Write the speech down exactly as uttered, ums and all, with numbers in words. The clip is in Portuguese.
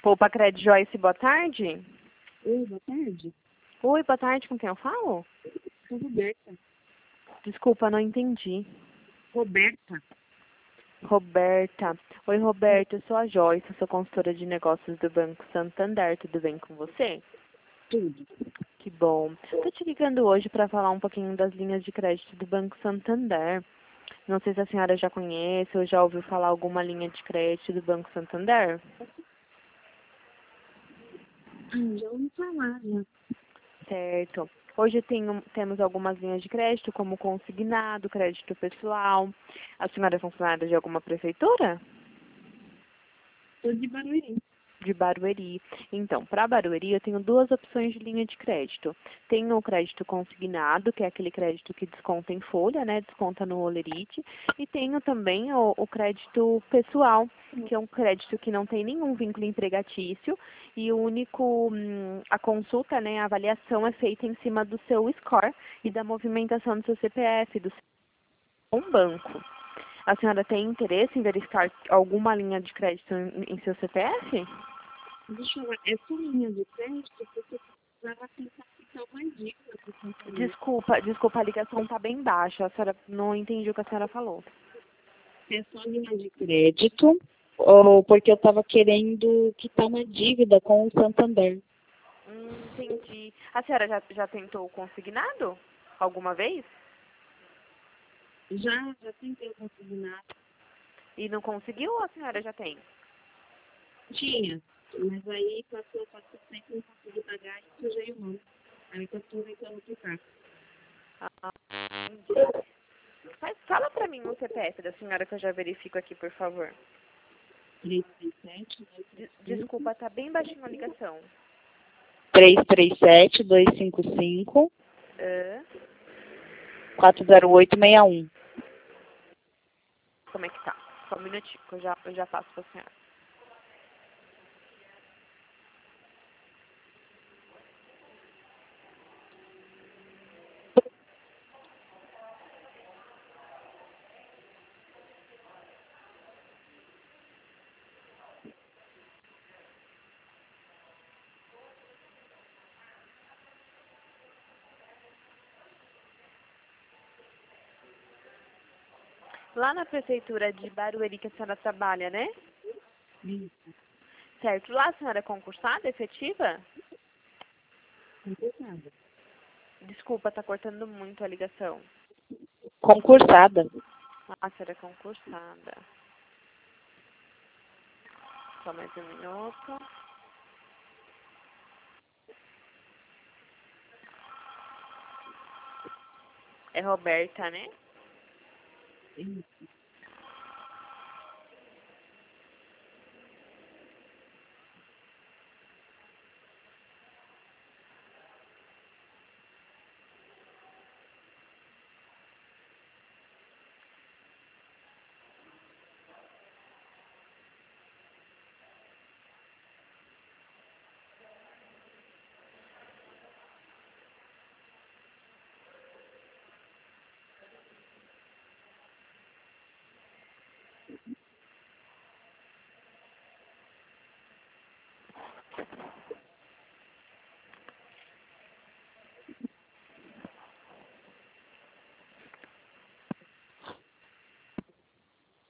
Poupa Crédito Joyce, boa tarde. Oi, boa tarde. Oi, boa tarde, com quem eu falo? Sou Roberta. Desculpa, não entendi. Roberta? Roberta. Oi, Roberta, eu sou a Joyce, sou consultora de negócios do Banco Santander. Tudo bem com você? Tudo. Que bom. Estou te ligando hoje para falar um pouquinho das linhas de crédito do Banco Santander. Não sei se a senhora já conhece ou já ouviu falar alguma linha de crédito do Banco Santander. Ah, já ouvi falar, já. Certo. Hoje tenho, temos algumas linhas de crédito, como consignado, crédito pessoal. A senhora é funcionária de alguma prefeitura? Sou de Barueri. De Barueri. Então, para Barueri, eu tenho duas opções de linha de crédito. Tenho o crédito consignado, que é aquele crédito que desconta em folha, né? Desconta no Olerite. E tenho também o, o crédito pessoal, que é um crédito que não tem nenhum vínculo empregatício. E o único, hum, a consulta, né? A avaliação é feita em cima do seu score e da movimentação do seu C P F, do seu banco. A senhora tem interesse em verificar alguma linha de crédito em, em seu C P F? Deixa eu ver, essa linha de crédito, porque precisava tentar ficar uma dívida para o Santander. Desculpa, desculpa, a ligação está bem baixa. A senhora não entendi o que a senhora falou. É só linha de crédito, ou porque eu estava querendo quitar uma dívida com o Santander. Hum, entendi. A senhora já, já tentou o consignado? Alguma vez? Já, já tentei o consignado. E não conseguiu ou a senhora já tem? Tinha, mas aí passou, passou tempo, não consegui pagar e sujei o nome. Aí eu estou tentando trocar. Ah, entendi. Mas fala pra mim o C P F da senhora que eu já verifico aqui, por favor. três três sete, dois Des- cinco cinco. Desculpa, tá bem baixinho a ligação. três três sete, dois cinco cinco, Ah, quatro zero oito seis um. como é que tá? Só um minutinho, que eu já, eu já passo pra senhora. Lá na prefeitura de Barueri que a senhora trabalha, né? Isso, Certo. Lá a senhora é concursada, efetiva? concursada. Desculpa, tá cortando muito a ligação. Concursada. Ah, a senhora é concursada. Só mais um minuto. É Roberta, né? Isso.